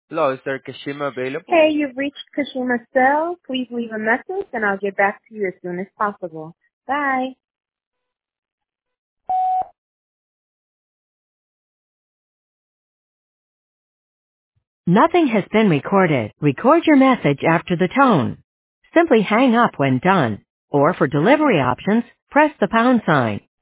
Hello, is there Kashima available? Hey, you've reached Kashima Cell. Please leave a message and I'll get back to you as soon as possible. Bye. Nothing has been recorded. Record your message after the tone. Simply hang up when done. Or for delivery options, press the pound sign.